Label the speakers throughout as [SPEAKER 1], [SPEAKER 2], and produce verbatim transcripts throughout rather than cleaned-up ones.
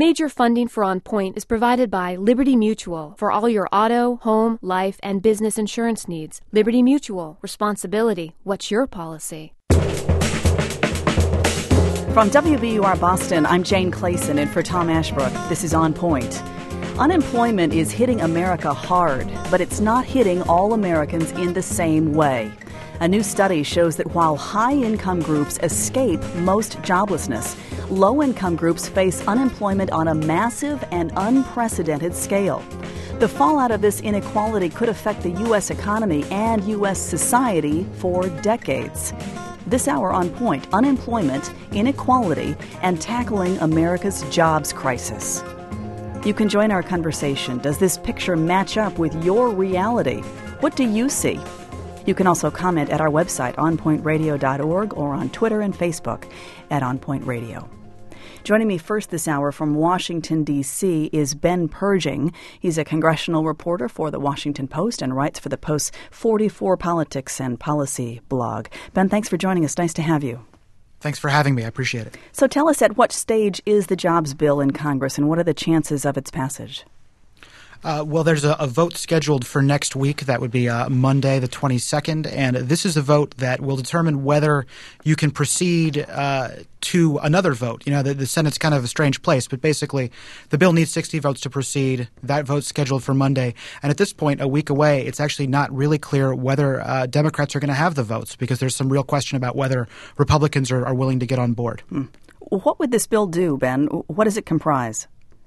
[SPEAKER 1] Major funding for On Point is provided by Liberty Mutual for all your auto, home, life, and business insurance needs. Liberty Mutual. Responsibility. What's your policy?
[SPEAKER 2] From W B U R Boston, I'm Jane Clayson, and for Tom Ashbrook, this is On Point. Unemployment is hitting America hard, but it's not hitting all Americans in the same way. A new study shows that while high-income groups escape most joblessness, low-income groups face unemployment on a massive and unprecedented scale. The fallout of this inequality could affect the U S economy and U S society for decades. This hour on Point, unemployment, inequality, and tackling America's jobs crisis. You can join our conversation. Does this picture match up with your reality? What do you see? You can also comment at our website, on point radio dot org, or on Twitter and Facebook at On Point Radio. Joining me first this hour from Washington, D C is Ben Pershing. He's a congressional reporter for The Washington Post and writes for the Post's forty-four Politics and Policy blog. Ben, thanks for joining us. Nice to have you.
[SPEAKER 3] Thanks for having me. I appreciate it.
[SPEAKER 2] So tell us, at what stage is the jobs bill in Congress, and what are the chances of its passage?
[SPEAKER 3] Uh, well, there's a, a vote scheduled for next week. That would be uh, Monday, the twenty-second. And this is a vote that will determine whether you can proceed uh, to another vote. You know, the, the Senate's kind of a strange place, but basically the bill needs sixty votes to proceed. That vote's scheduled for Monday. And at this point, a week away, it's actually not really clear whether uh, Democrats are going to have the votes, because there's some real question about whether Republicans are, are willing to get on board.
[SPEAKER 2] Hmm. What would this bill do, Ben? What does it comprise?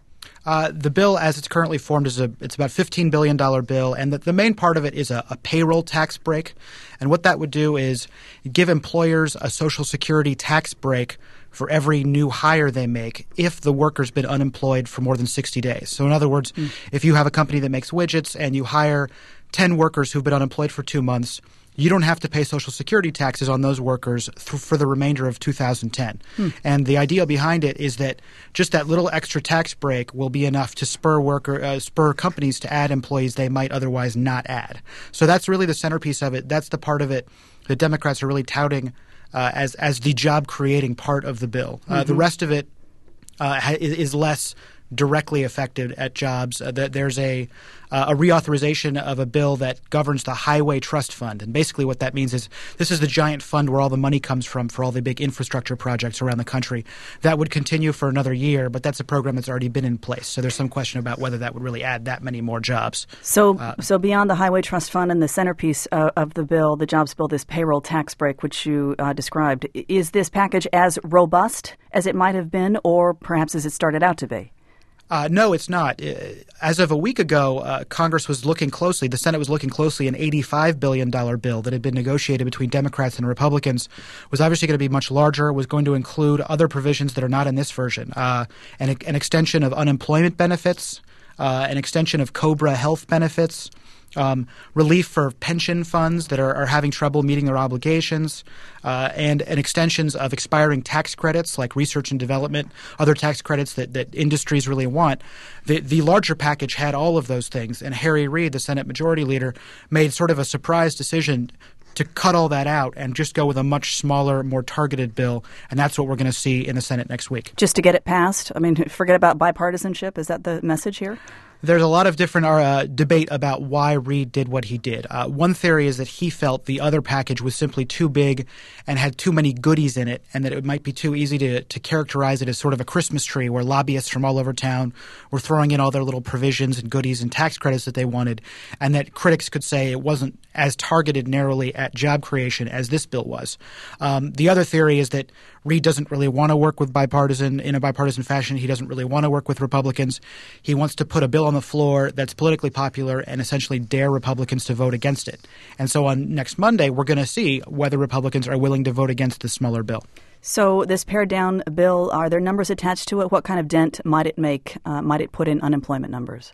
[SPEAKER 3] Uh, the bill, as it's currently formed, is a it's about fifteen billion dollars bill, and the, the main part of it is a, a payroll tax break. And what that would do is give employers a Social Security tax break for every new hire they make if the worker's been unemployed for more than sixty days. So in other words, mm. if you have a company that makes widgets and you hire ten workers who've been unemployed for two months, you don't have to pay Social Security taxes on those workers th- for the remainder of two thousand ten. Hmm. And the idea behind it is that just that little extra tax break will be enough to spur worker uh, spur companies to add employees they might otherwise not add. So that's really the centerpiece of it. That's the part of it that Democrats are really touting uh, as as the job-creating part of the bill. Uh, mm-hmm. The rest of it uh, ha- is less directly affected at jobs. Uh, that there's a uh, a reauthorization of a bill that governs the Highway Trust Fund. And basically what that means is this is the giant fund where all the money comes from for all the big infrastructure projects around the country. That would continue for another year, but that's a program that's already been in place. So there's some question about whether that would really add that many more jobs.
[SPEAKER 2] So
[SPEAKER 3] uh,
[SPEAKER 2] so beyond the Highway Trust Fund and the centerpiece uh, of the bill, the jobs bill, this payroll tax break, which you uh, described, is this package as robust as it might have been, or perhaps as it started out to be?
[SPEAKER 3] Uh, no, it's not. As of a week ago, uh, Congress was looking closely, the Senate was looking closely, an eighty-five billion dollars bill that had been negotiated between Democrats and Republicans was obviously going to be much larger, was going to include other provisions that are not in this version, uh, an, an extension of unemployment benefits, uh, an extension of COBRA health benefits, Um, relief for pension funds that are, are having trouble meeting their obligations, uh, and, and extensions of expiring tax credits like research and development, other tax credits that, that industries really want. The, the larger package had all of those things, and Harry Reid, the Senate Majority Leader, made sort of a surprise decision to cut all that out and just go with a much smaller, more targeted bill, and that's what we're going to see in the Senate next week.
[SPEAKER 2] Just to get it passed? I mean, forget about bipartisanship? Is that the message here?
[SPEAKER 3] There's a lot of different uh, debate about why Reid did what he did. Uh, one theory is that he felt the other package was simply too big and had too many goodies in it, and that it might be too easy to, to characterize it as sort of a Christmas tree where lobbyists from all over town were throwing in all their little provisions and goodies and tax credits that they wanted, and that critics could say it wasn't as targeted narrowly at job creation as this bill was. Um, the other theory is that Reid doesn't really want to work with bipartisan in a bipartisan fashion. He doesn't really want to work with Republicans. He wants to put a bill on the floor that's politically popular and essentially dare Republicans to vote against it. And so on next Monday, we're going to see whether Republicans are willing to vote against this smaller bill.
[SPEAKER 2] So this pared-down bill, are there numbers attached to it? What kind of dent might it make? Uh, might it put in unemployment numbers?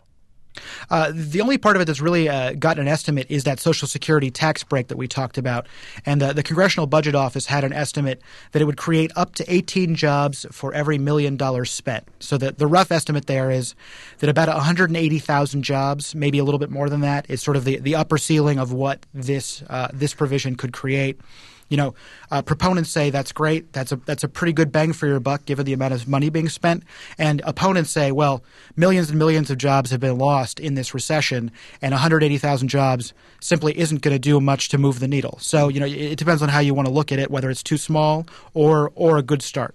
[SPEAKER 3] Uh, the only part of it that's really uh, gotten an estimate is that Social Security tax break that we talked about. And uh, the Congressional Budget Office had an estimate that it would create up to eighteen jobs for every million dollars spent. So the, the rough estimate there is that about one hundred eighty thousand jobs, maybe a little bit more than that, is sort of the, the upper ceiling of what this uh, this provision could create. You know, uh, proponents say that's great. That's a that's a pretty good bang for your buck given the amount of money being spent. And opponents say, well, millions and millions of jobs have been lost in this recession, and one hundred eighty thousand jobs simply isn't going to do much to move the needle. So, you know, it, it depends on how you want to look at it, whether it's too small or or a good start.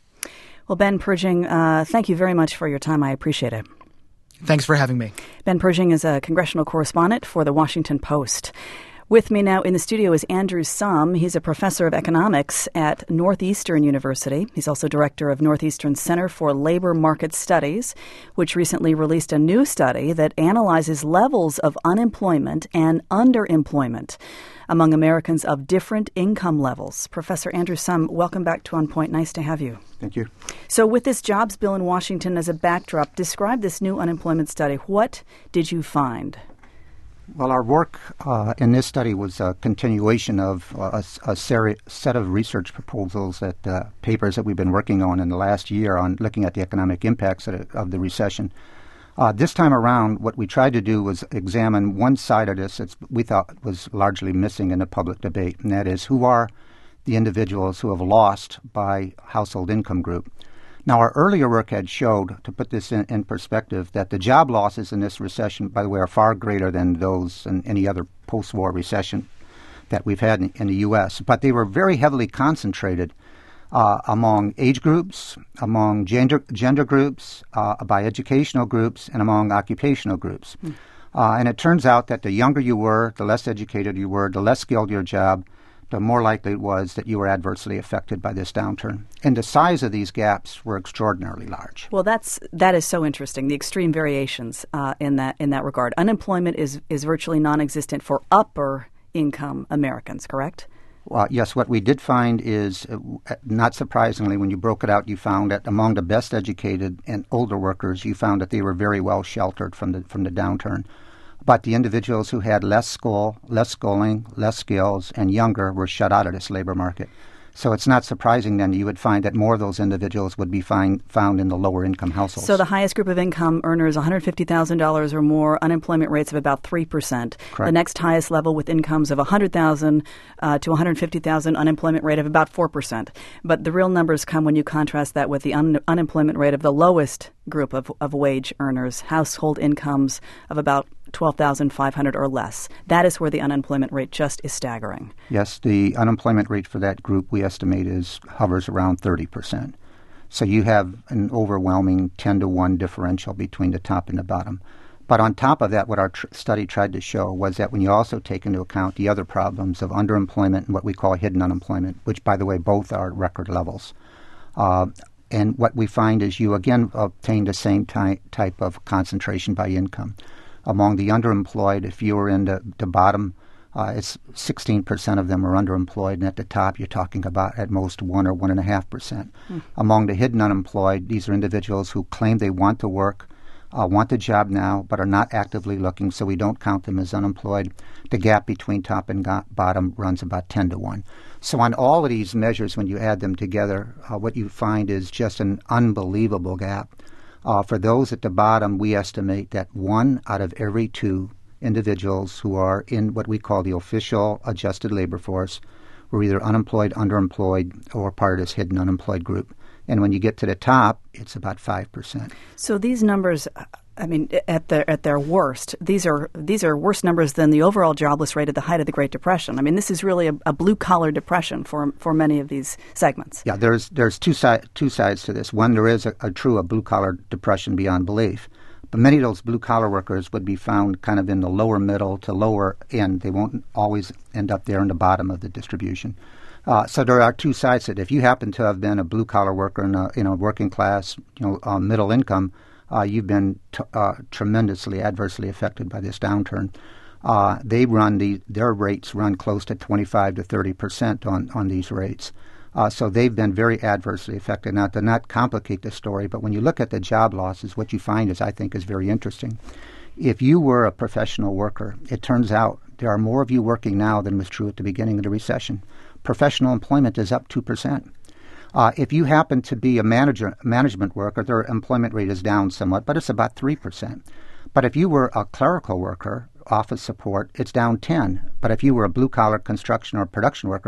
[SPEAKER 2] Well, Ben Pershing, uh, thank you very much for your time. I appreciate it.
[SPEAKER 3] Thanks for having me.
[SPEAKER 2] Ben Pershing is a congressional correspondent for The Washington Post. With me now in the studio is Andrew Sum. He's a professor of economics at Northeastern University. He's also director of Northeastern's Center for Labor Market Studies, which recently released a new study that analyzes levels of unemployment and underemployment among Americans of different income levels. Professor Andrew Sum, welcome back to On Point. Nice to have you.
[SPEAKER 4] Thank you.
[SPEAKER 2] So with this jobs bill in Washington as a backdrop, describe this new unemployment study. What did you find?
[SPEAKER 4] Well, our work uh, in this study was a continuation of uh, a, a seri- set of research proposals that uh, papers that we've been working on in the last year on looking at the economic impacts of, of the recession. Uh, this time around, what we tried to do was examine one side of this that we thought was largely missing in the public debate, and that is who are the individuals who have lost by household income group. Now, our earlier work had showed, to put this in, in perspective, that the job losses in this recession, by the way, are far greater than those in any other post-war recession that we've had in, in the U S, but they were very heavily concentrated Uh, among age groups, among gender gender groups, uh, by educational groups, and among occupational groups. Mm. Uh, and it turns out that the younger you were, the less educated you were, the less skilled your job, the more likely it was that you were adversely affected by this downturn. And the size of these gaps were extraordinarily large.
[SPEAKER 2] Well, that's that is so interesting. The extreme variations uh, in that in that regard. Unemployment is is virtually non-existent for upper income Americans, correct?
[SPEAKER 4] Well, yes, what we did find is, uh, not surprisingly, when you broke it out, you found that among the best educated and older workers, you found that they were very well sheltered from the from the downturn. But the individuals who had less school, less schooling, less skills, and younger were shut out of this labor market. So it's not surprising then you would find that more of those individuals would be find, found in the lower income households.
[SPEAKER 2] So the highest group of income earners, one hundred fifty thousand dollars or more, unemployment rates of about three percent.
[SPEAKER 4] Correct.
[SPEAKER 2] The next highest level with incomes of one hundred thousand dollars uh, to one hundred fifty thousand dollars, unemployment rate of about four percent. But the real numbers come when you contrast that with the un- unemployment rate of the lowest group of, of wage earners, household incomes of about twelve thousand five hundred dollars or less. That is where the unemployment rate just is staggering.
[SPEAKER 4] Yes, the unemployment rate for that group we estimate is hovers around thirty percent. So you have an overwhelming ten to one differential between the top and the bottom. But on top of that, what our tr- study tried to show was that when you also take into account the other problems of underemployment and what we call hidden unemployment, which, by the way, both are at record levels, uh, and what we find is you again obtain the same ty- type of concentration by income. Among the underemployed, if you were in the, the bottom, uh, it's sixteen percent of them are underemployed, and at the top you're talking about at most one or one and a half percent. Mm. Among the hidden unemployed, these are individuals who claim they want to work, uh, want a job now, but are not actively looking, so we don't count them as unemployed. The gap between top and go- bottom runs about ten to one. So on all of these measures, when you add them together, uh, what you find is just an unbelievable gap. Uh, for those at the bottom, we estimate that one out of every two individuals who are in what we call the official adjusted labor force were either unemployed, underemployed, or part of this hidden unemployed group. And when you get to the top, it's about five percent.
[SPEAKER 2] So these numbers, I mean, at their at their worst, these are these are worse numbers than the overall jobless rate at the height of the Great Depression. I mean, this is really a, a blue-collar depression for for many of these segments.
[SPEAKER 4] Yeah, there's there's two side two sides to this. One, there is a, a true a blue-collar depression beyond belief, but many of those blue-collar workers would be found kind of in the lower middle to lower end. They won't always end up there in the bottom of the distribution. Uh, so there are two sides to it. If you happen to have been a blue-collar worker in a, in a working class, you know, uh, middle income, uh, you've been t- uh, tremendously adversely affected by this downturn. Uh, they run the their rates run close to twenty-five to thirty percent on on these rates. Uh, so they've been very adversely affected. Now, to not complicate the story, but when you look at the job losses, what you find is, I think, is very interesting. If you were a professional worker, it turns out there are more of you working now than was true at the beginning of the recession. Professional employment is up two percent. Uh, if you happen to be a manager, management worker, their employment rate is down somewhat, but it's about three percent. But if you were a clerical worker, office support, it's down ten. But if you were a blue-collar construction or production worker,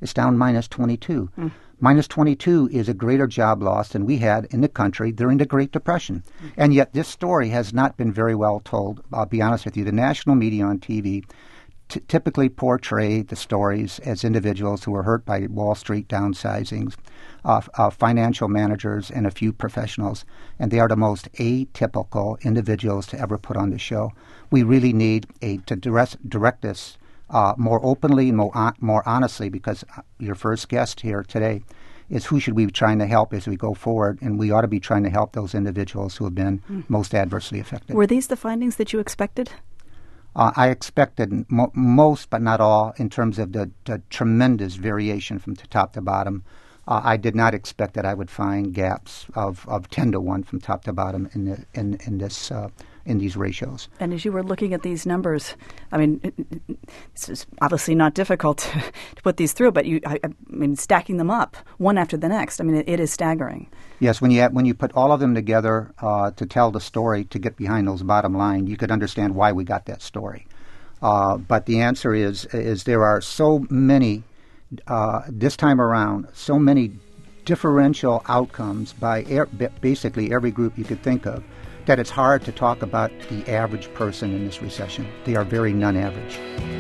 [SPEAKER 4] It's down minus twenty-two. Mm. Minus twenty-two is a greater job loss than we had in the country during the Great Depression. Mm. And yet this story has not been very well told. I'll be honest with you. The national media on T V t- typically portray the stories as individuals who were hurt by Wall Street downsizings, uh, uh, financial managers, and a few professionals. And they are the most atypical individuals to ever put on the show. We really need a to direct, direct this Uh, more openly and more, on, more honestly, because your first guest here today is who should we be trying to help as we go forward, and we ought to be trying to help those individuals who have been mm. most adversely affected.
[SPEAKER 2] Were these the findings that you expected?
[SPEAKER 4] Uh, I expected mo- most, but not all, in terms of the, the tremendous variation from the top to bottom. Uh, I did not expect that I would find gaps of, of ten to one from top to bottom in the, in in this uh, in these ratios.
[SPEAKER 2] And as you were looking at these numbers, I mean, it, it, this is obviously not difficult to, to put these through, but you, I, I mean, stacking them up one after the next, I mean, it, it is staggering.
[SPEAKER 4] Yes, when you have, when you put all of them together uh, to tell the story, to get behind those bottom line, you could understand why we got that story. Uh, but the answer is is there are so many. Uh, this time around, so many differential outcomes by er- basically every group you could think of, that it's hard to talk about the average person in this recession. They are very non-average.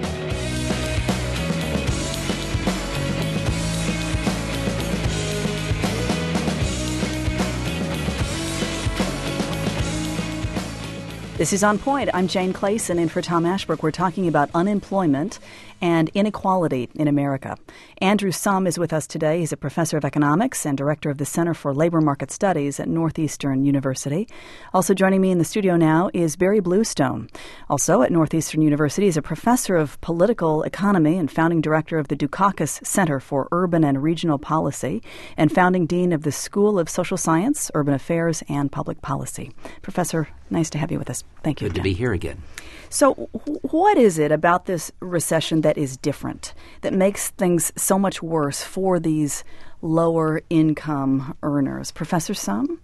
[SPEAKER 2] This is On Point. I'm Jane Clayson, and for Tom Ashbrook, we're talking about unemployment and inequality in America. Andrew Sum is with us today. He's a professor of economics and director of the Center for Labor Market Studies at Northeastern University. Also joining me in the studio now is Barry Bluestone. Also at Northeastern University is a professor of political economy and founding director of the Dukakis Center for Urban and Regional Policy and founding dean of the School of Social Science, Urban Affairs, and Public Policy. Professor, nice to have you with us. Thank you.
[SPEAKER 5] Good to be here again.
[SPEAKER 2] So what is it about this recession that is different, that makes things so much worse for these lower income earners? Professor Sum?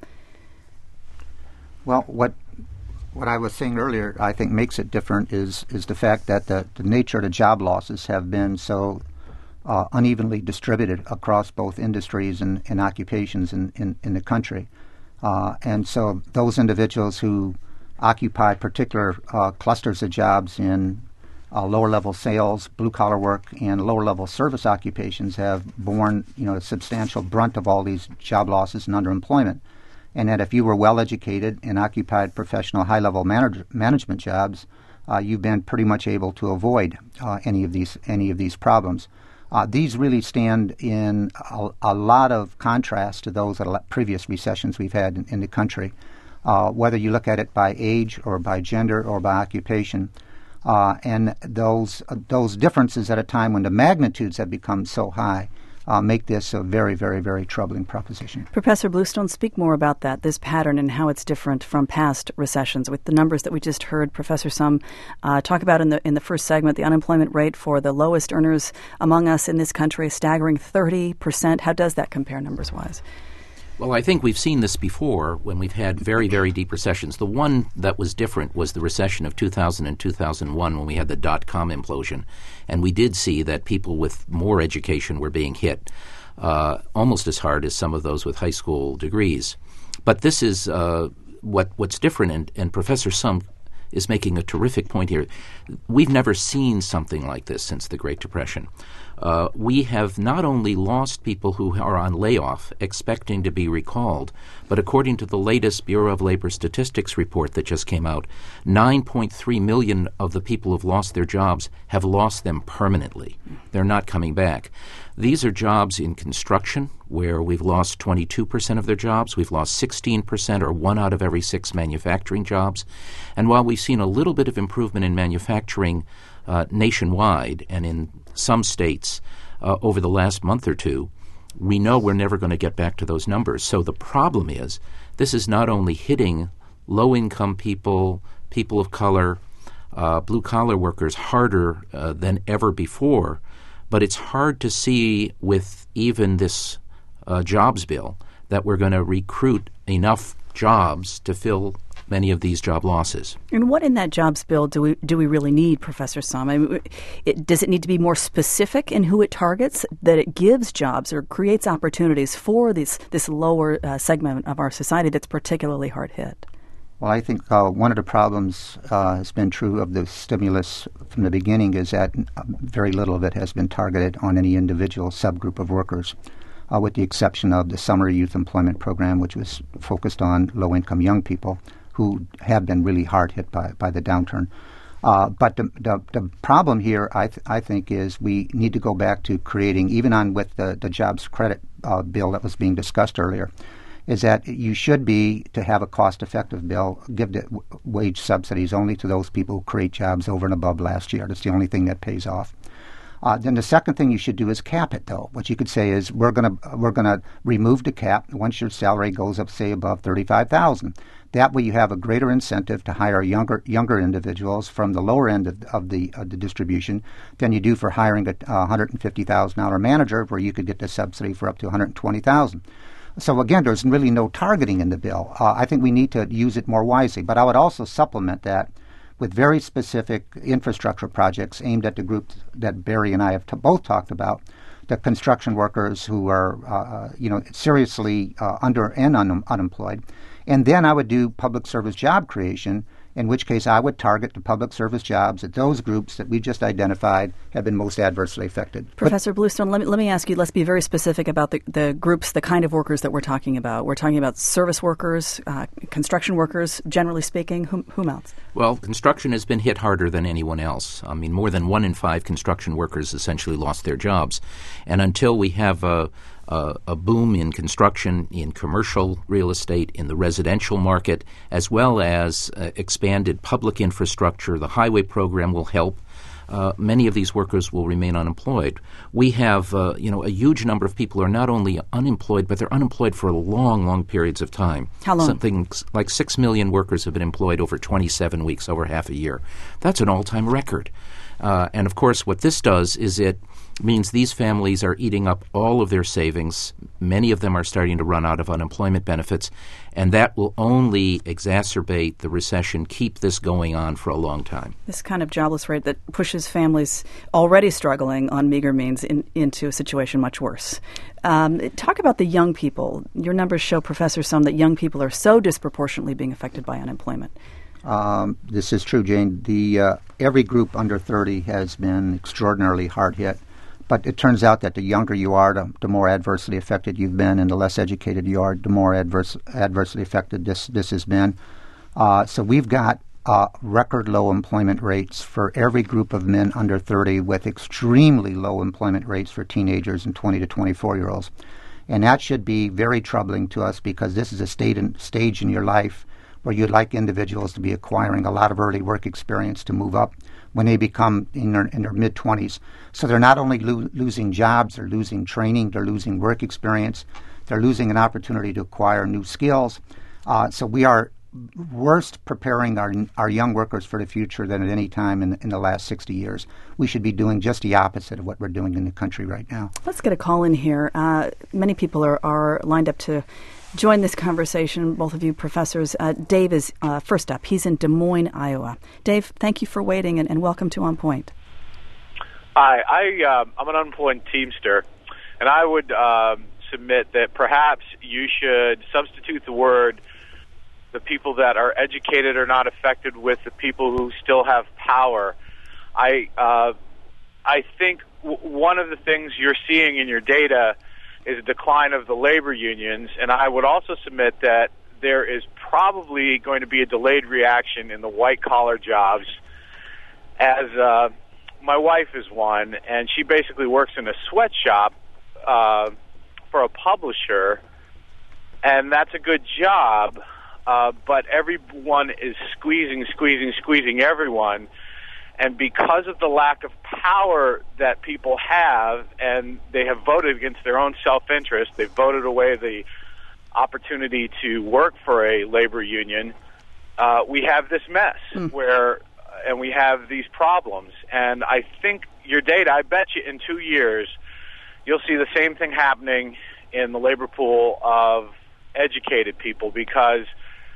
[SPEAKER 4] Well, what what I was saying earlier, I think makes it different is is the fact that the, the nature of the job losses have been so uh, unevenly distributed across both industries and, and occupations in, in, in the country. Uh, and so those individuals who occupy particular uh, clusters of jobs in uh, lower-level sales, blue-collar work, and lower-level service occupations have borne, you know, a substantial brunt of all these job losses and underemployment. And that if you were well-educated and occupied professional high-level manage- management jobs, uh, you've been pretty much able to avoid uh, any of these any of these problems. Uh, these really stand in a, a lot of contrast to those of previous recessions we've had in, in the country. Uh, whether you look at it by age or by gender or by occupation. Uh, and those uh, those differences at a time when the magnitudes have become so high uh, make this a very, very, very troubling proposition.
[SPEAKER 2] Professor Bluestone, speak more about that, this pattern and how it's different from past recessions. With the numbers that we just heard Professor Sum uh, talk about in the in the first segment, the unemployment rate for the lowest earners among us in this country, a staggering thirty percent. How does that compare numbers-wise?
[SPEAKER 5] Well, I think we've seen this before when we've had very, very deep recessions. The one that was different was the recession of two thousand and two thousand one when we had the dot-com implosion. And we did see that people with more education were being hit uh, almost as hard as some of those with high school degrees. But this is uh, what what's different, and, and Professor Sum is making a terrific point here. We've never seen something like this since the Great Depression. Uh, we have not only lost people who are on layoff expecting to be recalled, but according to the latest Bureau of Labor Statistics report that just came out, nine point three million of the people who've lost their jobs have lost them permanently. They're not coming back. These are jobs in construction, where we've lost twenty-two percent of their jobs. We've lost sixteen percent, or one out of every six manufacturing jobs. And while we've seen a little bit of improvement in manufacturing uh, nationwide and in some states uh, over the last month or two, we know we're never going to get back to those numbers. So the problem is this is not only hitting low-income people, people of color, uh, blue-collar workers harder uh, than ever before, but it's hard to see with even this uh, jobs bill that we're going to recruit enough jobs to fill many of these job losses.
[SPEAKER 2] And what in that jobs bill do we do we really need, Professor Somm? I mean, it, does it need to be more specific in who it targets, that it gives jobs or creates opportunities for this, this lower uh, segment of our society that's particularly hard hit?
[SPEAKER 4] Well, I think uh, one of the problems uh, has been true of the stimulus from the beginning is that very little of it has been targeted on any individual subgroup of workers, uh, with the exception of the Summer Youth Employment Program, which was focused on low-income young people who have been really hard hit by, by the downturn. Uh, but the, the the problem here, I th- I think, is we need to go back to creating, even on with the, the jobs credit uh, bill that was being discussed earlier, is that you should be, to have a cost-effective bill, give the w- wage subsidies only to those people who create jobs over and above last year. That's the only thing that pays off. Uh, then the second thing you should do is cap it, though. What you could say is we're going to we're going to remove the cap once your salary goes up, say, above thirty-five thousand dollars. That way, you have a greater incentive to hire younger younger individuals from the lower end of, of the of the distribution than you do for hiring a uh, one hundred fifty thousand dollars manager, where you could get the subsidy for up to one hundred twenty thousand dollars. So again, there's really no targeting in the bill. Uh, I think we need to use it more wisely. But I would also supplement that with very specific infrastructure projects aimed at the group that Barry and I have t- both talked about, the construction workers who are, uh, you know, seriously uh, under and un- unemployed. And then I would do public service job creation, in which case I would target the public service jobs at those groups that we just identified have been most adversely affected.
[SPEAKER 2] Professor Bluestone, let me, let me ask you, let's be very specific about the, the groups, the kind of workers that we're talking about. We're talking about service workers, uh, construction workers, generally speaking. Whom, whom else?
[SPEAKER 5] Well, construction has been hit harder than anyone else. I mean, more than one in five construction workers essentially lost their jobs. And until we have a Uh, a boom in construction, in commercial real estate, in the residential market, as well as uh, expanded public infrastructure. The highway program will help. Uh, many of these workers will remain unemployed. We have, uh, you know, a huge number of people are not only unemployed, but they're unemployed for long, long periods of time.
[SPEAKER 2] How long?
[SPEAKER 5] Something like six million workers have been employed over twenty-seven weeks, over half a year. That's an all-time record. Uh, and, of course, what this does is it means these families are eating up all of their savings. Many of them are starting to run out of unemployment benefits, and that will only exacerbate the recession, keep this going on for a long time.
[SPEAKER 2] This kind of jobless rate that pushes families already struggling on meager means in, into a situation much worse. Um, talk about the young people. Your numbers show, Professor Somm, that young people are so disproportionately being affected by unemployment.
[SPEAKER 4] Um, this is true, Jane. The uh, every group under thirty has been extraordinarily hard hit. But it turns out that the younger you are, the, the more adversely affected you've been, and the less educated you are, the more adverse, adversely affected this this has been. Uh, so we've got uh, record low employment rates for every group of men under thirty, with extremely low employment rates for teenagers and twenty to twenty-four-year-olds. And that should be very troubling to us, because this is a state in, stage in your life where you'd like individuals to be acquiring a lot of early work experience to move up when they become in their, in their mid-twenties. So they're not only lo- losing jobs, they're losing training, they're losing work experience, they're losing an opportunity to acquire new skills. Uh, so we are worst preparing our our young workers for the future than at any time in, in the last sixty years. We should be doing just the opposite of what we're doing in the country right now.
[SPEAKER 2] Let's get a call in here. Uh, many people are, are lined up to join this conversation, both of you professors. Uh, Dave is uh, first up. He's in Des Moines, Iowa. Dave, thank you for waiting, and, and welcome to On Point.
[SPEAKER 6] Hi, I, uh, I'm an unemployed Teamster, and I would uh, submit that perhaps you should substitute the word the people that are educated are not affected with the people who still have power. I, uh, I think w- one of the things you're seeing in your data is a decline of the labor unions, and I would also submit that there is probably going to be a delayed reaction in the white-collar jobs, as uh, my wife is one, and she basically works in a sweatshop uh, for a publisher, and that's a good job, uh, but everyone is squeezing, squeezing, squeezing everyone. And because of the lack of power that people have, and they have voted against their own self-interest, they've voted away the opportunity to work for a labor union, uh, we have this mess mm. where, and we have these problems. And I think your data, I bet you in two years, you'll see the same thing happening in the labor pool of educated people, because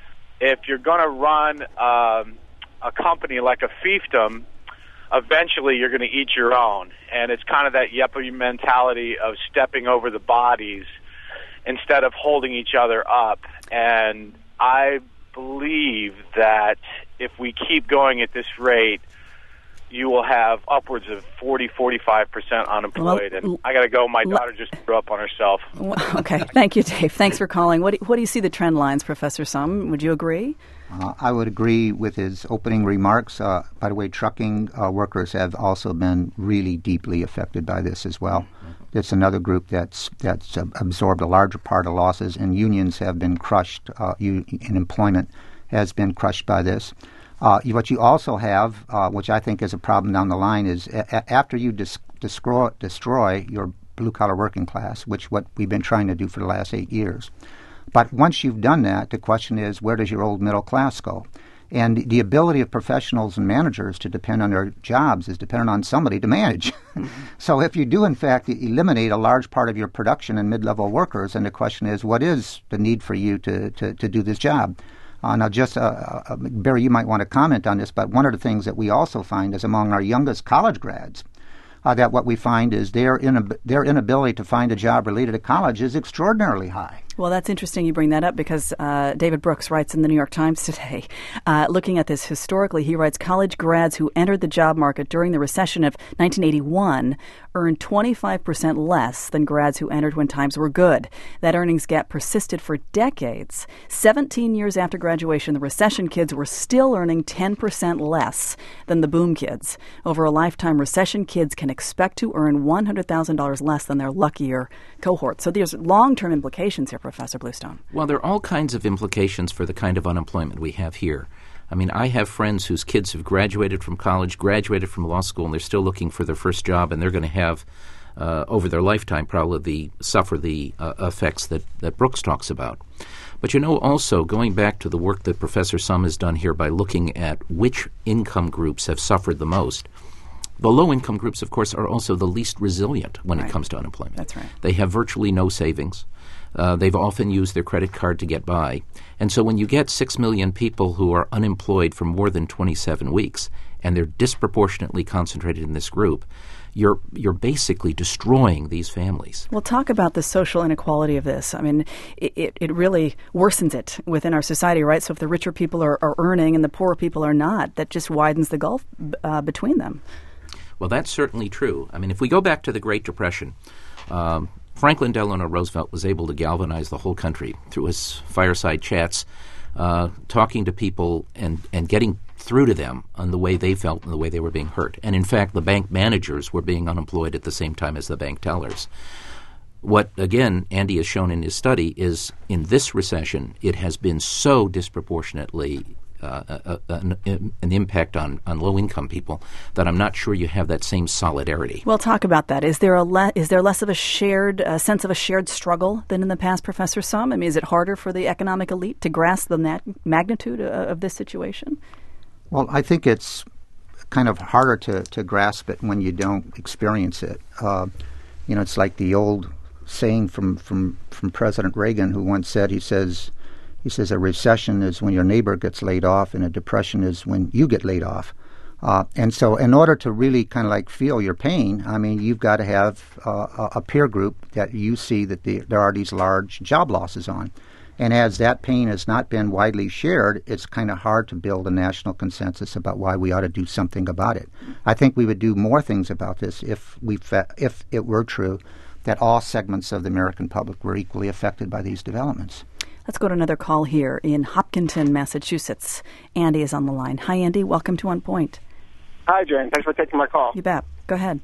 [SPEAKER 6] if you're going to run um, a company like a fiefdom, eventually you're going to eat your own. And it's kind of that yuppie mentality of stepping over the bodies instead of holding each other up. And I believe that if we keep going at this rate, you will have upwards of forty, forty-five percent unemployed. Well, and I got to go. My daughter just threw up on herself.
[SPEAKER 2] Okay. Thank you, Dave. Thanks for calling. What do, what do you see the trend lines, Professor Summ? Would you agree?
[SPEAKER 4] Uh, I would agree with his opening remarks. Uh, by the way, trucking uh, workers have also been really deeply affected by this as well. Mm-hmm. It's another group that's that's uh, absorbed a larger part of losses, and unions have been crushed. Uh, u- in employment has been crushed by this. Uh, what you also have, uh, which I think is a problem down the line, is a- after you dis- destroy, destroy your blue-collar working class, which what we've been trying to do for the last eight years. But once you've done that, the question is, where does your old middle class go? And the ability of professionals and managers to depend on their jobs is dependent on somebody to manage. Mm-hmm. So if you do, in fact, eliminate a large part of your production and mid-level workers, and the question is, what is the need for you to, to, to do this job? Uh, now, just, uh, uh, Barry, you might want to comment on this, but one of the things that we also find is among our youngest college grads, uh, that what we find is their, inab- their inability to find a job related to college is extraordinarily high.
[SPEAKER 2] Well, that's interesting you bring that up because uh, David Brooks writes in the New York Times today, uh, looking at this historically, he writes, college grads who entered the job market during the recession of nineteen eighty-one earned twenty-five percent less than grads who entered when times were good. That earnings gap persisted for decades. seventeen years after graduation, the recession kids were still earning ten percent less than the boom kids. Over a lifetime, recession kids can expect to earn one hundred thousand dollars less than their luckier cohort. So there's long-term implications here, Professor Bluestone.
[SPEAKER 5] Well, there are all kinds of implications for the kind of unemployment we have here. I mean, I have friends whose kids have graduated from college, graduated from law school, and they're still looking for their first job, and they're going to have, uh, over their lifetime, probably the, suffer the uh, effects that, that Brooks talks about. But, you know, also, going back to the work that Professor Summ has done here by looking at which income groups have suffered the most, the low-income groups, of course, are also the least resilient when
[SPEAKER 2] right.
[SPEAKER 5] it comes to unemployment.
[SPEAKER 2] That's right.
[SPEAKER 5] They have virtually no savings. Uh, they've often used their credit card to get by. And so when you get six million people who are unemployed for more than twenty-seven weeks, and they're disproportionately concentrated in this group, you're you're basically destroying these families.
[SPEAKER 2] Well, talk about the social inequality of this. I mean, it, it, it really worsens it within our society, right? So if the richer people are, are earning and the poorer people are not, that just widens the gulf uh, between them.
[SPEAKER 5] Well, that's certainly true. I mean, if we go back to the Great Depression, um, Franklin Delano Roosevelt was able to galvanize the whole country through his fireside chats, uh, talking to people and, and getting through to them on the way they felt and the way they were being hurt. And in fact, the bank managers were being unemployed at the same time as the bank tellers. What, again, Andy has shown in his study is in this recession, it has been so disproportionately Uh, a, a, an, an impact on, on low-income people that I'm not sure you have that same solidarity.
[SPEAKER 2] Well, talk about that. Is there a le- is there less of a shared uh, sense of a shared struggle than in the past, Professor Summ? I mean, is it harder for the economic elite to grasp the nat- magnitude uh, of this situation?
[SPEAKER 4] Well, I think it's kind of harder to, to grasp it when you don't experience it. Uh, you know, it's like the old saying from, from, from President Reagan, who once said, he says, He says a recession is when your neighbor gets laid off, and a depression is when you get laid off. Uh, and so in order to really kind of like feel your pain, I mean, you've got to have uh, a peer group that you see that the, there are these large job losses on. And as that pain has not been widely shared, it's kind of hard to build a national consensus about why we ought to do something about it. I think we would do more things about this if we fa- if it were true that all segments of the American public were equally affected by these developments.
[SPEAKER 2] Let's go to another call here in Hopkinton, Massachusetts. Andy is on the line. Hi, Andy. Welcome to On Point.
[SPEAKER 7] Hi, Jane. Thanks for taking my call.
[SPEAKER 2] You bet. Go ahead.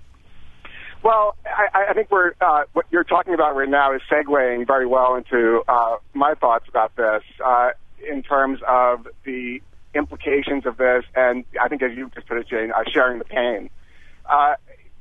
[SPEAKER 7] Well, I, I think we're uh, what you're talking about right now is segueing very well into uh, my thoughts about this uh, in terms of the implications of this, and I think, as you just put it, Jane, uh, sharing the pain. Uh,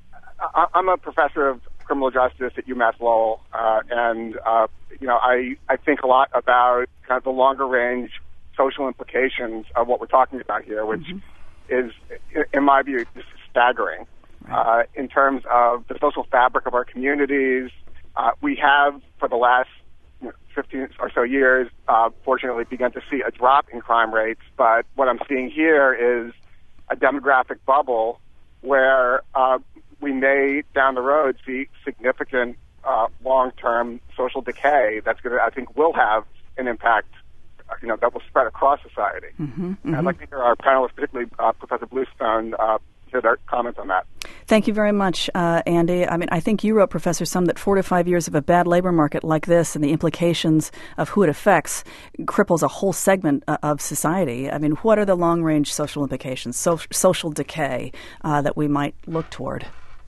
[SPEAKER 7] I, I'm a professor of criminal justice at UMass Lowell, uh, and uh, you know, I, I think a lot about kind of the longer range social implications of what we're talking about here, which mm-hmm. is, in my view, just staggering. Right. Uh, in terms of the social fabric of our communities, uh, we have for the last fifteen or so years, uh, fortunately begun to see a drop in crime rates. But what I'm seeing here is a demographic bubble where uh, we may, down the road, see significant uh, long-term social decay that's going to, I think, will have an impact, you know, that will spread across society.
[SPEAKER 2] Mm-hmm, mm-hmm.
[SPEAKER 7] I'd like to hear our panelists, particularly uh, Professor Bluestone, uh, hear their comments on that.
[SPEAKER 2] Thank you very much, uh, Andy. I mean, I think you wrote, Professor Sum, that four to five years of a bad labor market like this and the implications of who it affects cripples a whole segment uh, of society. I mean, what are the long-range social implications, so, social decay uh, that we might look toward?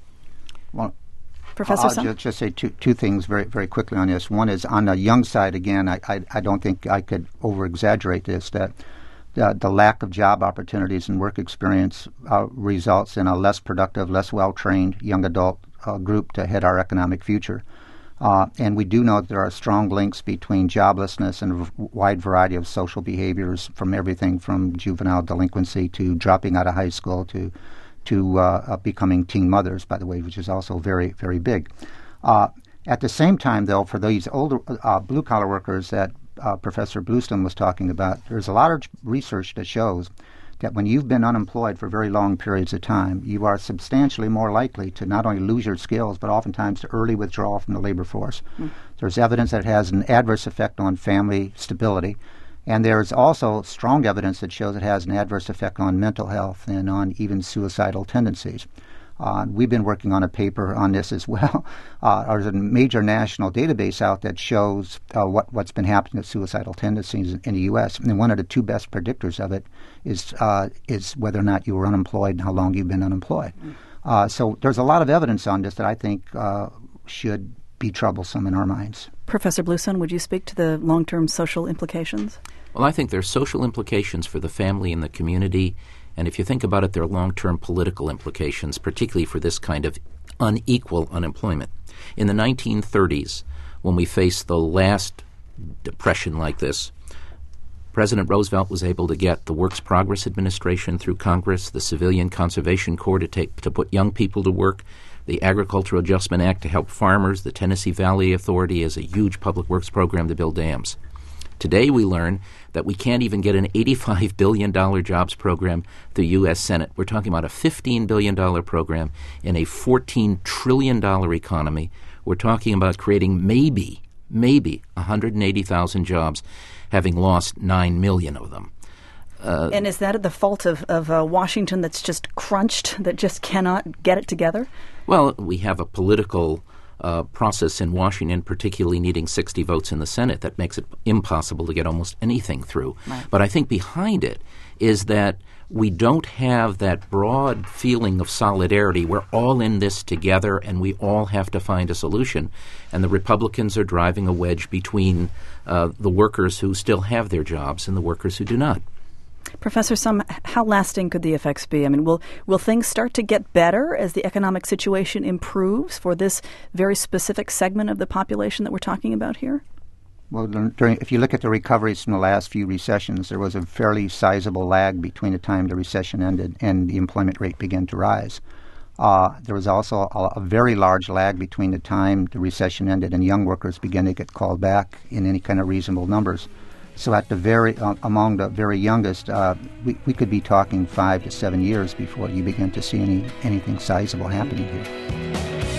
[SPEAKER 4] Well,
[SPEAKER 2] Professor
[SPEAKER 4] I'll
[SPEAKER 2] Sum?
[SPEAKER 4] just, just say two, two things very very quickly on this. One is on the young side, again, I, I, I don't think I could over-exaggerate this, that the, the lack of job opportunities and work experience uh, results in a less productive, less well-trained young adult uh, group to head our economic future. Uh, and we do know that there are strong links between joblessness and a v- wide variety of social behaviors, from everything from juvenile delinquency to dropping out of high school to to uh, uh, becoming teen mothers, by the way, which is also very, very big. Uh, at the same time, though, for these older uh, blue-collar workers that uh, Professor Bluestone was talking about, there's a lot of research that shows that when you've been unemployed for very long periods of time, you are substantially more likely to not only lose your skills, but oftentimes to early withdrawal from the labor force. Mm. There's evidence that it has an adverse effect on family stability. And there's also strong evidence that shows it has an adverse effect on mental health and on even suicidal tendencies. Uh, we've been working on a paper on this as well. Uh, there's a major national database out that shows uh, what, what's been happening to suicidal tendencies in, in the U S. And one of the two best predictors of it is uh, is whether or not you were unemployed and how long you've been unemployed. Mm. Uh, so there's a lot of evidence on this that I think uh, should be troublesome in our minds.
[SPEAKER 2] Professor Bluestone, would you speak to the long-term social implications?
[SPEAKER 5] Well, I think there are social implications for the family and the community. And if you think about it, there are long-term political implications, particularly for this kind of unequal unemployment. In the nineteen thirties, when we faced the last depression like this, President Roosevelt was able to get the Works Progress Administration through Congress, the Civilian Conservation Corps to take to put young people to work, the Agricultural Adjustment Act to help farmers, the Tennessee Valley Authority as a huge public works program to build dams. Today we learn that we can't even get an eighty-five billion dollars jobs program through U S Senate. We're talking about a fifteen billion dollars program in a fourteen trillion dollars economy. We're talking about creating maybe, maybe one hundred eighty thousand jobs, having lost nine million of them.
[SPEAKER 2] Uh, and is that at the fault of, of uh, Washington that's just crunched, that just cannot get it together?
[SPEAKER 5] Well, we have a political uh, process in Washington, particularly needing sixty votes in the Senate, that makes it impossible to get almost anything through. Right. But I think behind it is that we don't have that broad feeling of solidarity. We're all in this together, and we all have to find a solution. And the Republicans are driving a wedge between uh, the workers who still have their jobs and the workers who do not.
[SPEAKER 2] Professor Sum, how lasting could the effects be? I mean, will will things start to get better as the economic situation improves for this very specific segment of the population that we're talking about here?
[SPEAKER 4] Well, during, if you look at the recoveries from the last few recessions, there was a fairly sizable lag between the time the recession ended and the employment rate began to rise. Uh, there was also a, a very large lag between the time the recession ended and young workers began to get called back in any kind of reasonable numbers. So at the very uh, among the very youngest, uh, we, we could be talking five to seven years before you begin to see any anything sizable happening here.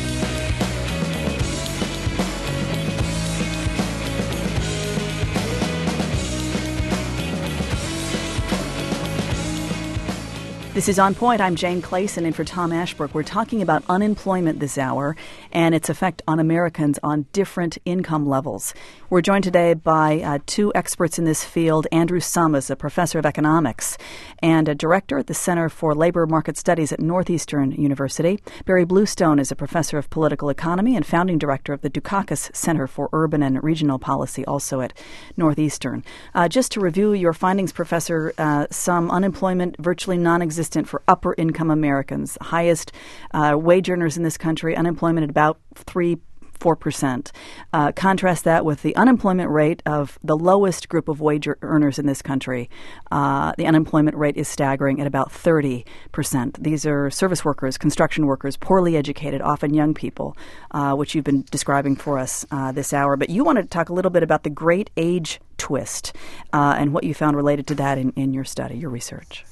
[SPEAKER 2] This is On Point. I'm Jane Clayson, in for Tom Ashbrook. We're talking about unemployment this hour and its effect on Americans on different income levels. We're joined today by uh, two experts in this field. Andrew Sum is a professor of economics and a director at the Center for Labor Market Studies at Northeastern University. Barry Bluestone is a professor of political economy and founding director of the Dukakis Center for Urban and Regional Policy, also at Northeastern. Uh, just to review your findings, Professor uh, Sum, unemployment virtually non-existent for upper-income Americans. Highest uh, wage earners in this country, unemployment at about three four percent. Uh, contrast that with the unemployment rate of the lowest group of wage earners in this country. Uh, the unemployment rate is staggering at about thirty percent. These are service workers, construction workers, poorly educated, often young people, uh, which you've been describing for us uh, this hour. But you wanted to talk a little bit about the great age twist uh, and what you found related to that in, in your study, your research.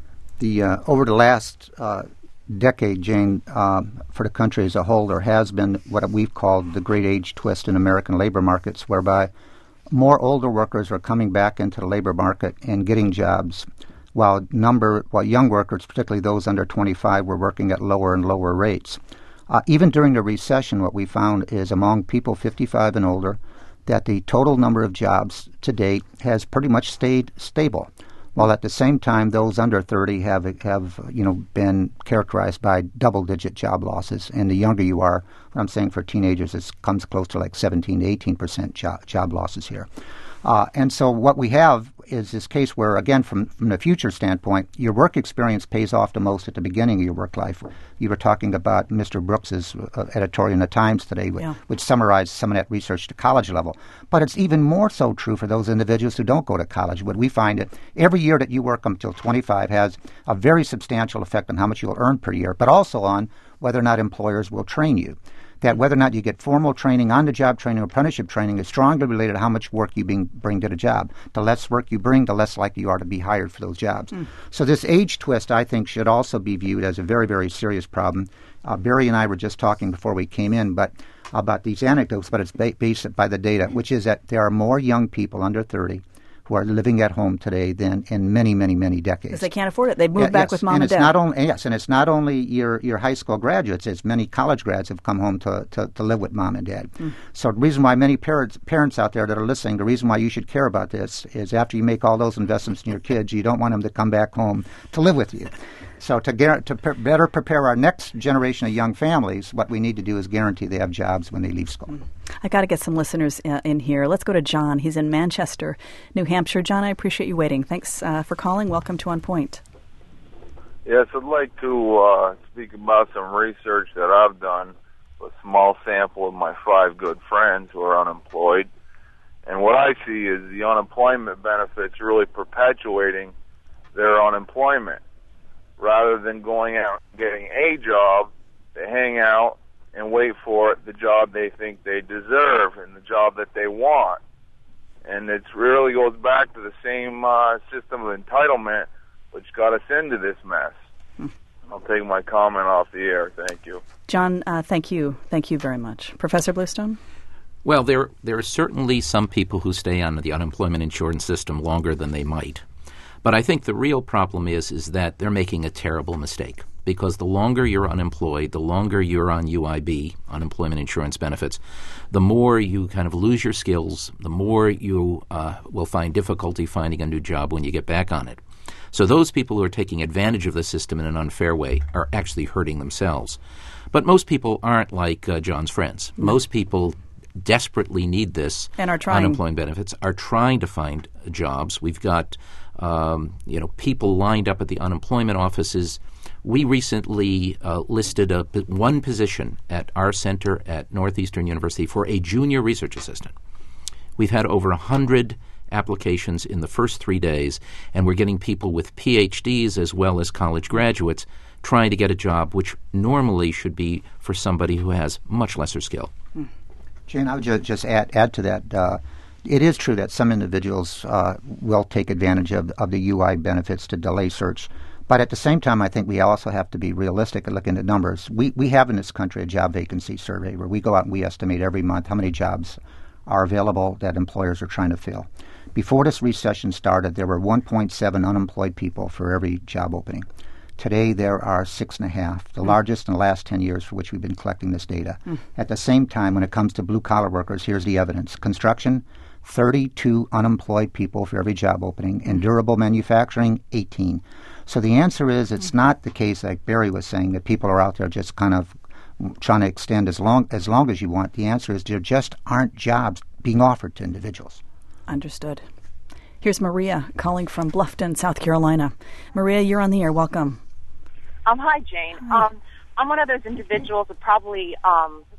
[SPEAKER 4] The uh, over the last uh, decade, Jane, uh, for the country as a whole, there has been what we've called the great age twist in American labor markets, whereby more older workers are coming back into the labor market and getting jobs, while number while young workers, particularly those under twenty-five, were working at lower and lower rates. Uh, even during the recession, what we found is among people fifty-five and older, that the total number of jobs to date has pretty much stayed stable, while at the same time those under thirty have have you know been characterized by double-digit job losses. And the younger you are, what I'm saying for teenagers, it comes close to like seventeen to eighteen percent job, job losses here. Uh, and so what we have is this case where, again, from, from the future standpoint, your work experience pays off the most at the beginning of your work life. You were talking about Mister Brooks's uh, editorial in the Times today, yeah. which summarized some of that research to college level. But it's even more so true for those individuals who don't go to college. What we find that every year that you work until twenty-five has a very substantial effect on how much you'll earn per year, but also on whether or not employers will train you. That whether or not you get formal training, on-the-job training, or apprenticeship training is strongly related to how much work you being, bring to the job. The less work you bring, the less likely you are to be hired for those jobs. Mm. So this age twist, I think, should also be viewed as a very, very serious problem. Uh, Barry and I were just talking before we came in but about these anecdotes, but it's ba- based by the data, which is that there are more young people under thirty who are living at home today than in many, many, many decades.
[SPEAKER 2] Because they can't afford it. They moved yeah, back
[SPEAKER 4] yes.
[SPEAKER 2] with mom
[SPEAKER 4] and,
[SPEAKER 2] and
[SPEAKER 4] it's
[SPEAKER 2] dad.
[SPEAKER 4] Not only, yes, and it's not only your, your high school graduates. It's many college grads have come home to, to, to live with mom and dad. Mm. So the reason why many parents parents out there that are listening, the reason why you should care about this is after you make all those investments in your kids, you don't want them to come back home to live with you. So to, gar- to per- better prepare our next generation of young families, what we need to do is guarantee they have jobs when they leave school. Mm.
[SPEAKER 2] I got to get some listeners uh, in here. Let's go to John. He's in Manchester, New Hampshire. John, I appreciate you waiting. Thanks uh, for calling. Welcome to On Point.
[SPEAKER 8] Yes, I'd like to uh, speak about some research that I've done with a small sample of my five good friends who are unemployed. And what I see is the unemployment benefits really perpetuating their unemployment. Rather than going out and getting a job, they hang out and wait for the job they think they deserve and the job that they want. And it really goes back to the same uh, system of entitlement which got us into this mess. Hmm. I'll take my comment off the air. Thank you.
[SPEAKER 2] John, uh, thank you. Thank you very much. Professor Bluestone?
[SPEAKER 5] Well, there there are certainly some people who stay on the unemployment insurance system longer than they might. But I think the real problem is is that they're making a terrible mistake, because the longer you're unemployed, the longer you're on U I B, unemployment insurance benefits, the more you kind of lose your skills, the more you uh, will find difficulty finding a new job when you get back on it. So those people who are taking advantage of the system in an unfair way are actually hurting themselves. But most people aren't like uh, John's friends. Mm-hmm. Most people desperately need this
[SPEAKER 2] and are trying.
[SPEAKER 5] Unemployment benefits, are trying to find jobs. We've got um, you know people lined up at the unemployment offices. We recently uh, listed a, one position at our center at Northeastern University for a junior research assistant. We've had over one hundred applications in the first three days, and we're getting people with P H Ds as well as college graduates trying to get a job, which normally should be for somebody who has much lesser skill.
[SPEAKER 4] Hmm. Jane, I would ju- just add, add to that. Uh, it is true that some individuals uh, will take advantage of, of the U I benefits to delay search. But at the same time, I think we also have to be realistic and look into numbers. We we have in this country a job vacancy survey where we go out and we estimate every month how many jobs are available that employers are trying to fill. Before this recession started, there were one point seven unemployed people for every job opening. Today, there are six and a half, the mm. largest in the last ten years for which we've been collecting this data. Mm. At the same time, when it comes to blue-collar workers, here's the evidence. Construction, thirty-two unemployed people for every job opening. In durable manufacturing, eighteen. So the answer is it's not the case, like Barry was saying, that people are out there just kind of trying to extend as long as long as you want. The answer is there just aren't jobs being offered to individuals.
[SPEAKER 2] Understood. Here's Maria calling from Bluffton, South Carolina. Maria, you're on the air. Welcome.
[SPEAKER 9] Um, hi, Jane. Hi. Um, I'm one of those individuals that probably um,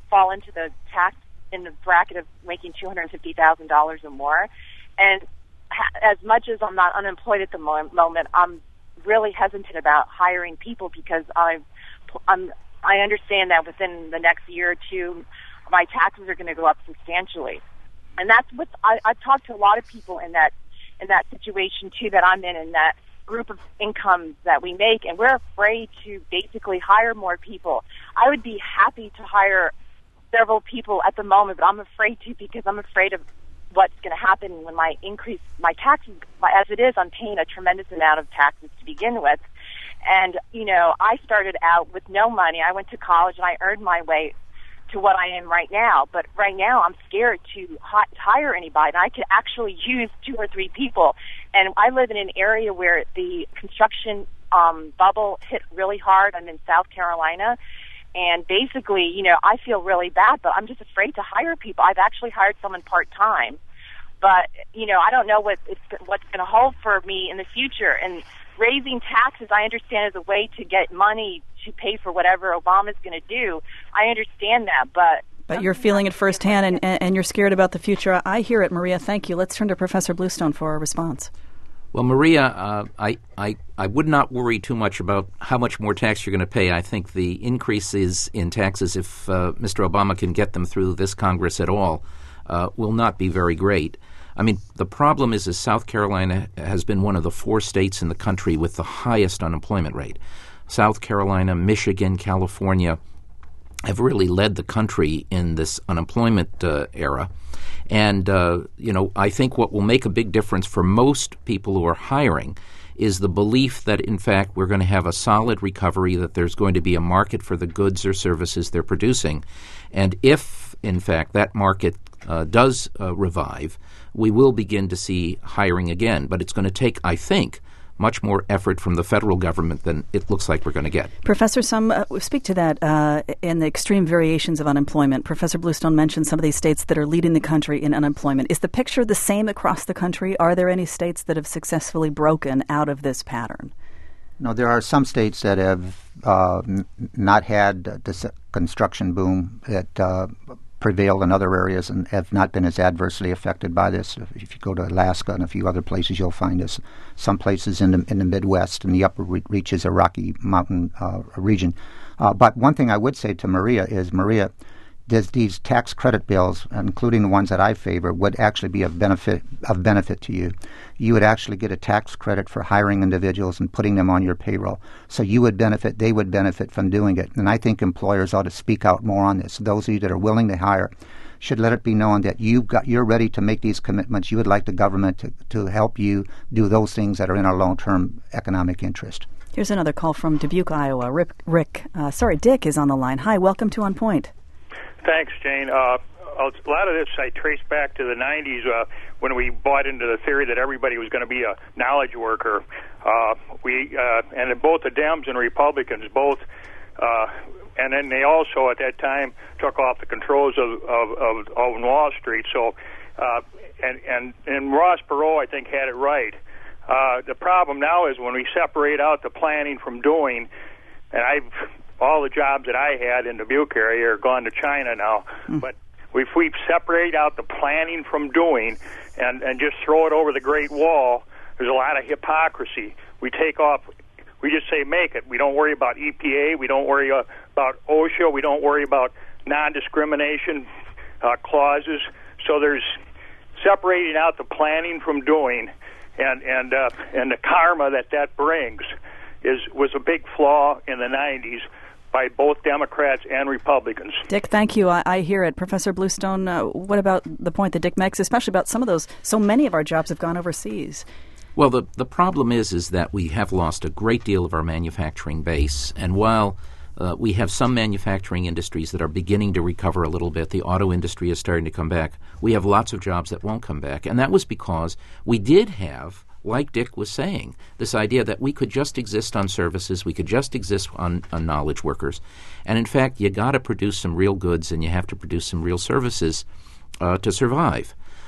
[SPEAKER 9] fall into the tax in the bracket of making two hundred fifty thousand dollars or more. And ha- as much as I'm not unemployed at the mo- moment, I'm really hesitant about hiring people because I'm, I'm, I understand that within the next year or two, my taxes are going to go up substantially. And that's what I, I've talked to a lot of people in that in that situation too that I'm in, in that group of incomes that we make, and we're afraid to basically hire more people. I would be happy to hire several people at the moment, but I'm afraid to because I'm afraid of what's going to happen when my increase my taxes. As it is, I'm paying a tremendous amount of taxes to begin with, and you know I started out with no money. I went to college and I earned my way to what I am right now. But right now I'm scared to hi- hire anybody. And I could actually use two or three people. And I live in an area where the construction um, bubble hit really hard. I'm in South Carolina. And basically, you know, I feel really bad, but I'm just afraid to hire people. I've actually hired someone part-time. But, you know, I don't know what it's, what's going to hold for me in the future. And raising taxes, I understand, is a way to get money to pay for whatever Obama's going to do. I understand that, but...
[SPEAKER 2] But you're feeling it firsthand, and, and you're scared about the future. I hear it, Maria. Thank you. Let's turn to Professor Bluestone for a response.
[SPEAKER 5] Well, Maria, uh, I, I, I would not worry too much about how much more tax you're going to pay. I think the increases in taxes, if uh, Mister Obama can get them through this Congress at all, uh, will not be very great. I mean, the problem is, is South Carolina has been one of the four states in the country with the highest unemployment rate. South Carolina, Michigan, California have really led the country in this unemployment uh, era. And, uh, you know, I think what will make a big difference for most people who are hiring is the belief that, in fact, we're going to have a solid recovery, that there's going to be a market for the goods or services they're producing. And if, in fact, that market uh, does uh, revive, we will begin to see hiring again. But it's going to take, I think, much more effort from the federal government than it looks like we're going to get.
[SPEAKER 2] Professor, some uh, speak to that uh, in the extreme variations of unemployment. Professor Bluestone mentioned some of these states that are leading the country in unemployment. Is the picture the same across the country? Are there any states that have successfully broken out of this pattern?
[SPEAKER 4] No, there are some states that have uh, n- not had the construction boom that uh, prevailed in other areas and have not been as adversely affected by this. If you go to Alaska and a few other places, you'll find this. Some places in the in the Midwest and the upper re- reaches of Rocky Mountain uh, region. Uh, but one thing I would say to Maria is, Maria, does these tax credit bills, including the ones that I favor, would actually be of benefit of benefit to you. You would actually get a tax credit for hiring individuals and putting them on your payroll. So you would benefit, they would benefit from doing it. And I think employers ought to speak out more on this. Those of you that are willing to hire should let it be known that you've got, you're ready to make these commitments. You would like the government to, to help you do those things that are in our long-term economic interest.
[SPEAKER 2] Here's another call from Dubuque, Iowa. Rick, Rick uh, sorry, Dick is on the line. Hi, welcome to On Point.
[SPEAKER 10] Thanks, Jane. Uh, a lot of this I trace back to the nineties uh, when we bought into the theory that everybody was going to be a knowledge worker. Uh, we uh, and both the Dems and Republicans both, uh, and then they also at that time took off the controls of of, of, of Wall Street. So, uh, and and and Ross Perot I think had it right. Uh, the problem now is when we separate out the planning from doing, and I've. All the jobs that I had in the Dubuque area are gone to China now. Mm. But if we separate out the planning from doing and, and just throw it over the Great Wall, there's a lot of hypocrisy. We take off, we just say make it. We don't worry about E P A. We don't worry uh, about OSHA. We don't worry about non-discrimination uh, clauses. So there's separating out the planning from doing and, and, uh, and the karma that that brings is was a big flaw in the nineties. By both Democrats and Republicans.
[SPEAKER 2] Dick, thank you. I, I hear it. Professor Bluestone, uh, what about the point that Dick makes, especially about some of those, so many of our jobs have gone overseas?
[SPEAKER 5] Well, the, the problem is is that we have lost a great deal of our manufacturing base. And while uh, we have some manufacturing industries that are beginning to recover a little bit, the auto industry is starting to come back, we have lots of jobs that won't come back. And that was because we did have, like Dick was saying, this idea that we could just exist on services, we could just exist on, on knowledge workers. And in fact, you got to produce some real goods and you have to produce some real services uh, to survive.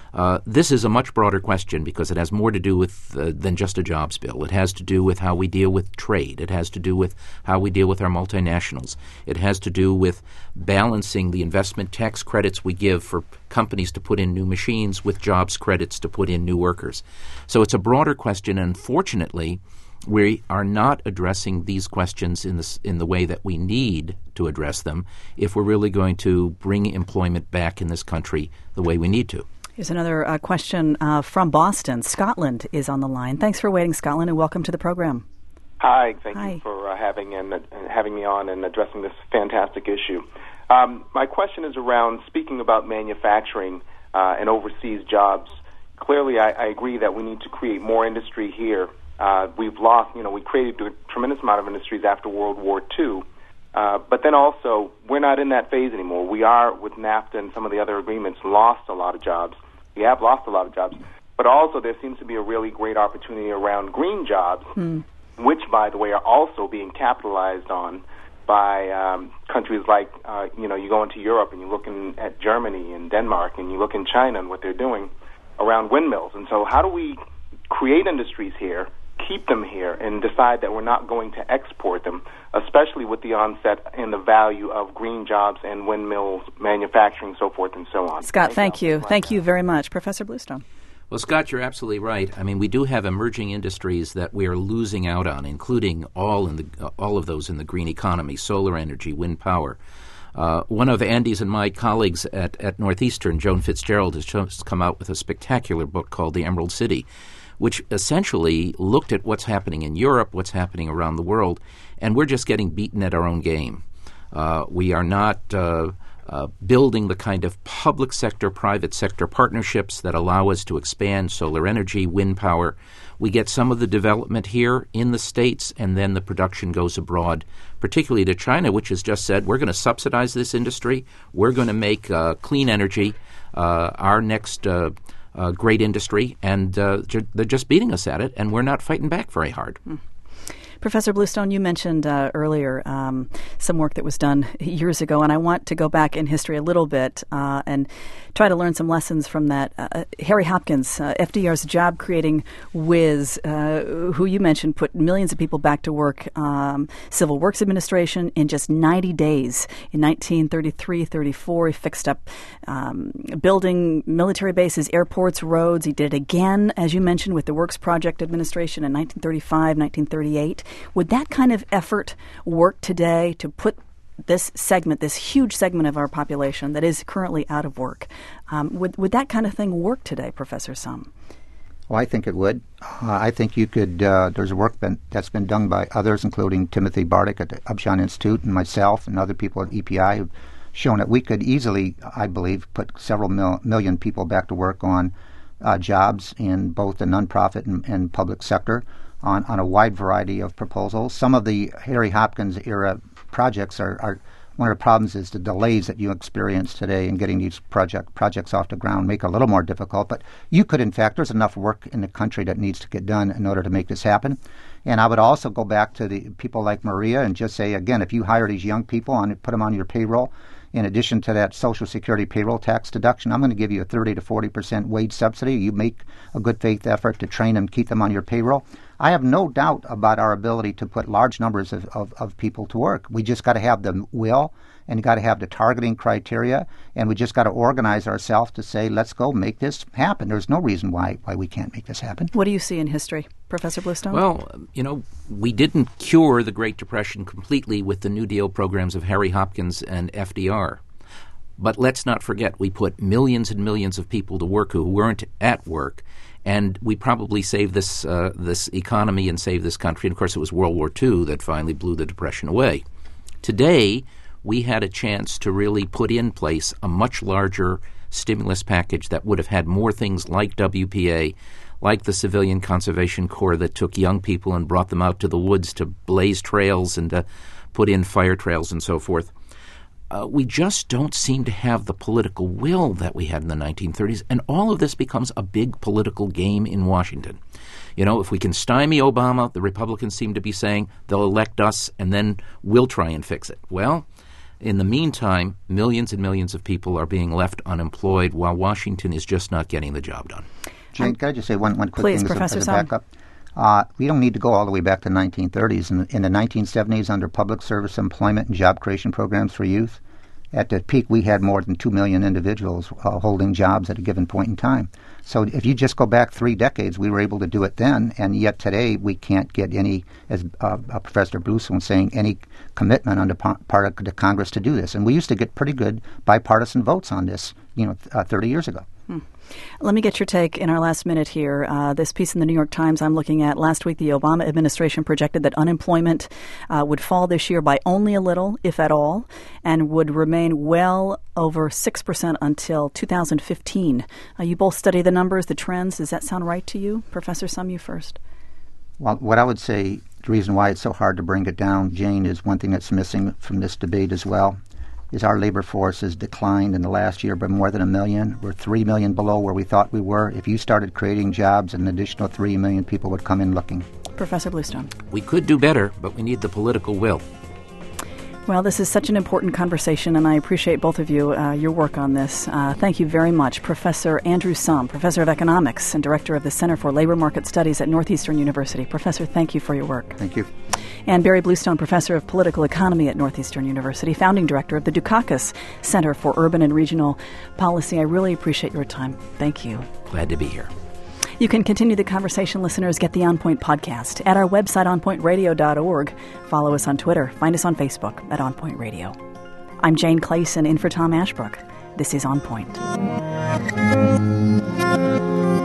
[SPEAKER 5] Uh, this is a much broader question because it has more to do with uh, than just a jobs bill. It has to do with how we deal with trade. It has to do with how we deal with our multinationals. It has to do with balancing the investment tax credits we give for companies to put in new machines with jobs credits to put in new workers. So it's a broader question, and unfortunately, we are not addressing these questions in the, in the way that we need to address them if we're really going to bring employment back in this country the way we need to.
[SPEAKER 2] Here's another uh, question uh, from Boston. Scotland is on the line. Thanks for waiting, Scotland, and welcome to the program.
[SPEAKER 11] Hi, thank
[SPEAKER 2] Hi.
[SPEAKER 11] you for uh, having and uh, having me on and addressing this fantastic issue. Um, my question is around speaking about manufacturing uh, and overseas jobs. Clearly, I, I agree that we need to create more industry here. Uh, we've lost, you know, we created a tremendous amount of industries after World War Two. Uh, but then also, we're not in that phase anymore. We are, with NAFTA and some of the other agreements, lost a lot of jobs. We have lost a lot of jobs. But also, there seems to be a really great opportunity around green jobs, mm. which, by the way, are also being capitalized on by um, countries like, uh, you know, you go into Europe and you look in, at Germany and Denmark and you look in China and what they're doing around windmills. And so how do we create industries here, keep them here, and decide that we're not going to export them, especially with the onset and the value of green jobs and windmills, manufacturing, so forth and so on.
[SPEAKER 2] Scott, thank, thank you. you. Thank you very much. Professor Bluestone.
[SPEAKER 5] Well, Scott, you're absolutely right. I mean, we do have emerging industries that we are losing out on, including all in the uh, all of those in the green economy: solar energy, wind power. Uh, one of Andy's and my colleagues at, at Northeastern, Joan Fitzgerald, has just come out with a spectacular book called The Emerald City, which essentially looked at what's happening in Europe, what's happening around the world, and we're just getting beaten at our own game. Uh, we are not uh, uh, building the kind of public sector, private sector partnerships that allow us to expand solar energy, wind power. We get some of the development here in the States, and then the production goes abroad, particularly to China, which has just said, we're going to subsidize this industry. We're going to make uh, clean energy uh, our next uh Uh, great industry, and uh, ju- they're just beating us at it, and we're not fighting back very hard.
[SPEAKER 2] Mm. Professor Bluestone, you mentioned uh, earlier um, some work that was done years ago, and I want to go back in history a little bit uh, and try to learn some lessons from that. Uh, Harry Hopkins, uh, F D R's job-creating whiz, uh, who you mentioned put millions of people back to work, um, Civil Works Administration, in just ninety days. In nineteen thirty-three thirty-four, he fixed up um, building military bases, airports, roads. He did it again, as you mentioned, with the Works Project Administration in nineteen thirty-five, nineteen thirty-eight. Would that kind of effort work today to put this segment, this huge segment of our population that is currently out of work, um, would, would that kind of thing work today, Professor Sum?
[SPEAKER 4] Well, I think it would. Uh, I think you could, uh, there's work been, that's been done by others, including Timothy Bartik at the Upjohn Institute and myself and other people at E P I who've shown that we could easily, I believe, put several mil- million people back to work on uh, jobs in both the nonprofit and, and public sector. On, on a wide variety of proposals. Some of the Harry Hopkins era projects are, are one of the problems is the delays that you experience today in getting these project projects off the ground make it a little more difficult. But you could, in fact, there's enough work in the country that needs to get done in order to make this happen. And I would also go back to the people like Maria and just say, again, if you hire these young people and put them on your payroll, in addition to that Social Security payroll tax deduction, I'm going to give you a thirty to forty percent wage subsidy. You make a good faith effort to train them, keep them on your payroll. I have no doubt about our ability to put large numbers of, of, of people to work. We just got to have the will and got to have the targeting criteria, and we just got to organize ourselves to say, let's go make this happen. There's no reason why why we can't make this happen.
[SPEAKER 2] What do you see in history, Professor Bluestone?
[SPEAKER 5] Well, you know, we didn't cure the Great Depression completely with the New Deal programs of Harry Hopkins and F D R. But let's not forget, we put millions and millions of people to work who weren't at work, and we probably saved this uh, this economy and saved this country. And, of course, it was World War Two that finally blew the Depression away. Today, we had a chance to really put in place a much larger stimulus package that would have had more things like W P A, like the Civilian Conservation Corps that took young people and brought them out to the woods to blaze trails and to put in fire trails and so forth. Uh, we just don't seem to have the political will that we had in the nineteen thirties, and all of this becomes a big political game in Washington. You know, if we can stymie Obama, the Republicans seem to be saying they'll elect us and then we'll try and fix it. Well, In the meantime, millions and millions of people are being left unemployed while Washington is just not getting the job done.
[SPEAKER 4] Jane, can I just say one, one quick
[SPEAKER 2] Please,
[SPEAKER 4] thing
[SPEAKER 2] Professor
[SPEAKER 4] as a, as a
[SPEAKER 2] Sum.
[SPEAKER 4] backup? Uh, we don't need to go all the way back to the nineteen thirties. In, in the nineteen seventies, under public service employment and job creation programs for youth, at the peak, we had more than two million individuals uh, holding jobs at a given point in time. So if you just go back three decades, we were able to do it then, and yet today we can't get any, as uh, uh, Professor Bluestone was saying, any commitment on the po- part of the Congress to do this. And we used to get pretty good bipartisan votes on this, you know, th- uh, thirty years ago.
[SPEAKER 2] Hmm. Let me get your take in our last minute here. Uh, this piece in the New York Times I'm looking at, last week the Obama administration projected that unemployment uh, would fall this year by only a little, if at all, and would remain well over six percent until two thousand fifteen. Uh, you both study the numbers, the trends. Does that sound right to you? Professor Sum, you first.
[SPEAKER 4] Well, what I would say, the reason why it's so hard to bring it down, Jane, is one thing that's missing from this debate as well, is our labor force has declined in the last year by more than a million. We're three million below where we thought we were. If you started creating jobs, an additional three million people would come in looking.
[SPEAKER 2] Professor Bluestone.
[SPEAKER 5] We could do better, but we need the political will.
[SPEAKER 2] Well, this is such an important conversation, and I appreciate both of you, uh, your work on this. Uh, thank you very much. Professor Andrew Sum, Professor of Economics and Director of the Center for Labor Market Studies at Northeastern University. Professor, thank you for your work.
[SPEAKER 4] Thank you.
[SPEAKER 2] And Barry Bluestone, Professor of Political Economy at Northeastern University, Founding Director of the Dukakis Center for Urban and Regional Policy. I really appreciate your time. Thank you.
[SPEAKER 5] Glad to be here.
[SPEAKER 2] You can continue the conversation, listeners. Get the On Point podcast at our website, on point radio dot org. Follow us on Twitter. Find us on Facebook at On Point Radio. I'm Jane Clayson, in for Tom Ashbrook. This is On Point.